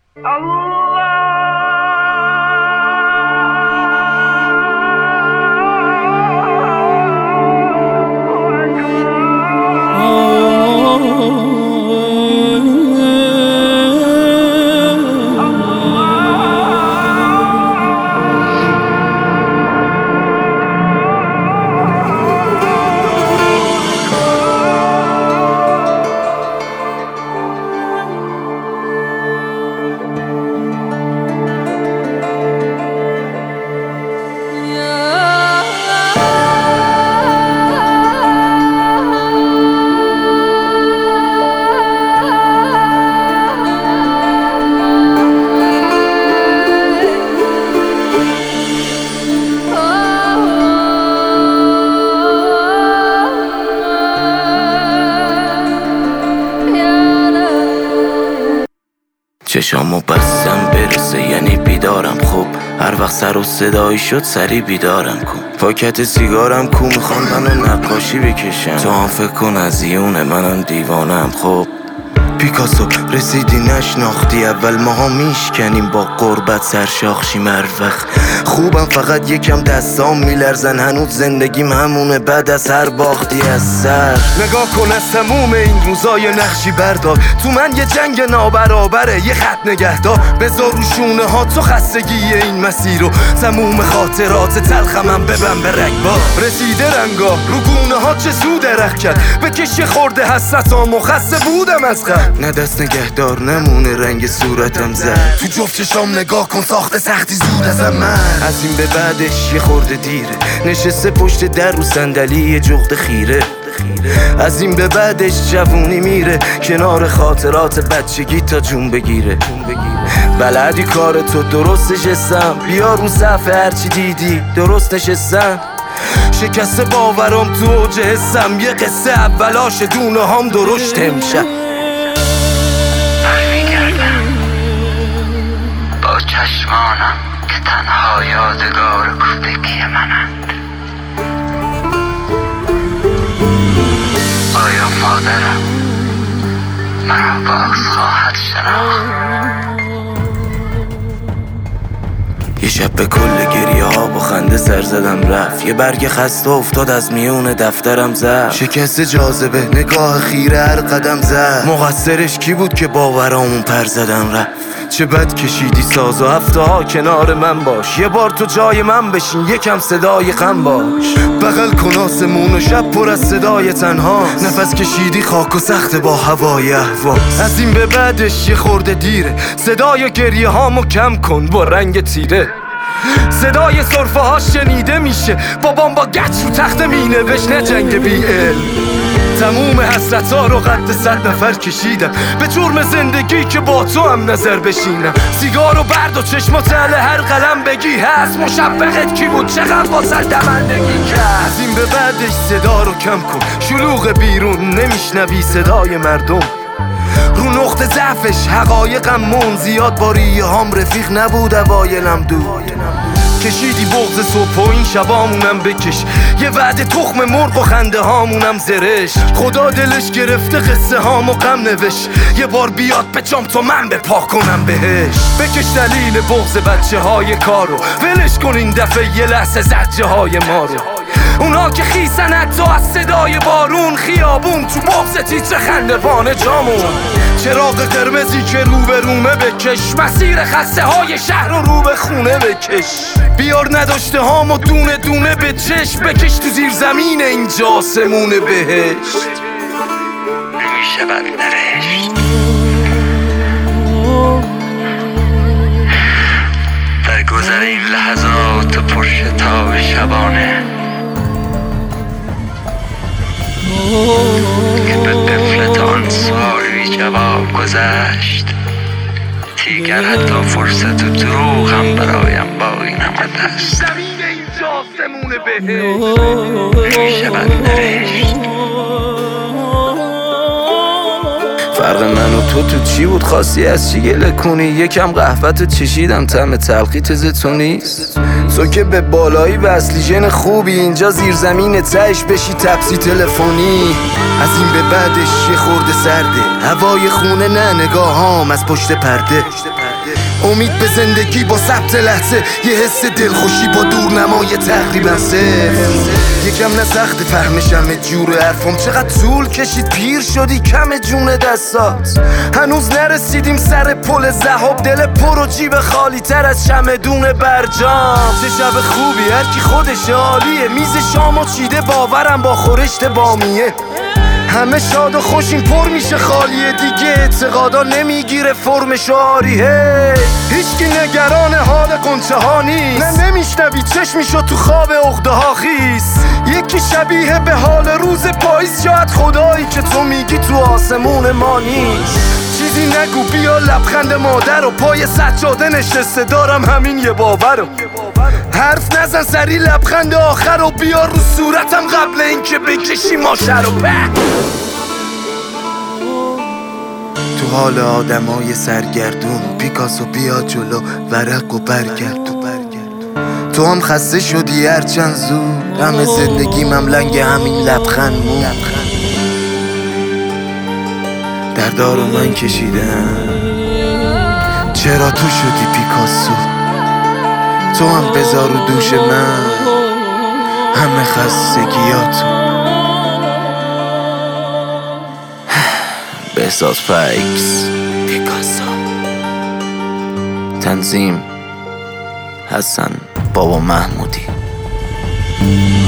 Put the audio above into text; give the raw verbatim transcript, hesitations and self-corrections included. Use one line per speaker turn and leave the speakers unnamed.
چشامو بستم برسه یعنی بیدارم. خب هر وقت سر و صدایی شد سری بیدارم کن. پاکت سیگارم کو میخوام منو نقاشی بکشم. تو هم فکر کن از یونه منم دیوانم. خب پیکاسو رسیدی نشناختی اول ماها میشکنیم با قربت سرشاخشی مروخ. خوبم فقط یکم دستام میلرزن هنوز زندگیم همونه بعد از هر باختی از سر. نگاه کن از تموم این روزای نقشی بردار. تو من یه جنگ نابرابره یه خط نگهدار. بذار رو شونه ها تو خستگی این مسیر رو. تموم خاطرات تلخمم ببن به رگبار. رسیده رنگا رو گونه ها چه سو درخ کرد. بکش خورده حسرتامو خسته بودم از قبل. نه دست نگهدار نمونه رنگ صورتم زد. تو جفت چشام نگاه کن ساخته سختی زود ازم من. از این به بعدش یه خورده دیره نشسته پشت در رو صندلی یه جغد خیره. از این به بعدش جوونی میره کنار خاطرات بچگی تا جون بگیره. بلدی کار تو درست نشستم. بیا رو صفحه هرچی دیدی درست نشستم. شکست باورم تو اوج حسم. یه قصه اولاش دونه هم درشت امشب.
با چشمانم که تنها یادگار کوفگی منند. آیا مادرم مرا باز خواهد شناخت؟
یه شب به کل گریه ها با خنده سر زدم رفت. یه برگ خسته افتاد از میون دفترم زد. شکست جاذبه نگاه خیره هر قدم زد. مقصرش کی بود که باورامون پر زدن رفت. چه بد کشیدی ساز و هفته ها کنار من باش. یه بار تو جای من بشین یکم صدای غم باش. بغل کن آسمون و شب پر از صدای تنها. نفس کشیدی خاک و سخت با هوای اهواز. از این به بعدش یه خورده دیره صدای گریه هامو کم کن با رنگ تیره. صدای صرفه ها شنیده میشه. بابام با گچ رو تخت مینوشت نه جنگ بی علم. تموم حسرت ها رو قد صد نفر کشیدم به جرم زندگی که با تو هم نظر بشینم. سیگارو برد و چشمات اهل هر قلم بگی هست. مشبهت کی بود چقدر واسه دمندگی کرد. از این به بعدش صدا رو کم کن. شلوغ بیرون نمیشنوی صدای مردم. رو نقطه ضعفش حقایقم مون. زیاد با ریه هام رفیق نبود اوایلم دود. کشیدی بغض صبح و این شبامونم بکش. یه وعده تخم مرغ و خنده هامونم زرش. خدا دلش گرفته قصه هامو غم نوشت. یه بار بیاد بچام تو من بپا کنم بهش. بکش دلیل بغض بچه های کارو. ولش کن این دفعه یه لحظه زجه های ما رو. اونا که خیسن حتی از صدای بارون. خیابون تو بغض تیتر خندوان جامون. چراغ قرمزی که رو به رومه بکش. مسیر خسته های شهر رو رو به خونه بکش. بیار نداشته هامو دونه دونه به چشم. بکش تو زیر زمین اینجا آسمون بهشت.
نمیشه بد نرشت. در گذر این لحظات پرشتاب شبانه که به قفلت آن سوال بی جواب گذشت. دیگر حتی فرصت و دروغ هم برایم باقی نمانده است.
زمین اینجا آسمون بهشت.
نمیشه بد نرشت.
فرق من و تو تو چی بود؟ خواستی از چی گله کنی؟ یکم قهوه‌تو چشیدم طعم تلخی تز تو نیست. تو که به بالایی وصلی ژن خوبی. اینجا زیر زمین تهش بشی تپسی تلفنی. از این به بعدش یه خورده سرده هوای خونه نه نگاهام از پشت پرده. امید به زندگی با ثبت لحظه، یه حس دلخوشی با دورنمای تقریبا صفر. یکم نه سخت فهمشم جور حرفم، چقدر طول کشید پیر شدی کم جون دستات. هنوز نرسیدیم سر پل ذهب، دل پر و جیب خالی تر از چمدون برجام. چه شب خوبی هر کی خودش عالیه، میز شامو چیده باورم با خورشت بامیه. همه شاد و خوشیم پر میشه خالیه دیگه، اعتقادا نمیگیره فرم شعاریه. هیچکی نگران حال قنچه ها نیست، نه نمیشنوی چشمیشو تو خواب عقده ها خیس. یکی شبیه به حال روز پاییز، شاید خدایی که تو میگی تو آسمون ما نیست. چیزی نگو بیا لبخند مادر و پای سجاده نشسته دارم همین یه باور رو. حرف نزن سری لبخند آخر رو بیا رو صورتم قبل اینکه بکشی ماشه رو. تو حال آدمای سرگردون، پیکاسو بیا جلو ورق و برگردون. تو هم خسته شدی هرچند زود، همه زندگیم هم لنگ همین لبخند مون. دردارو من کشیدم، چرا تو شدی پیکاسو؟ تو هم بذار رو دوش من همه خستگیاتو. بهزاد فیکس پیکاسو. تنظیم حسن بابا محمودی.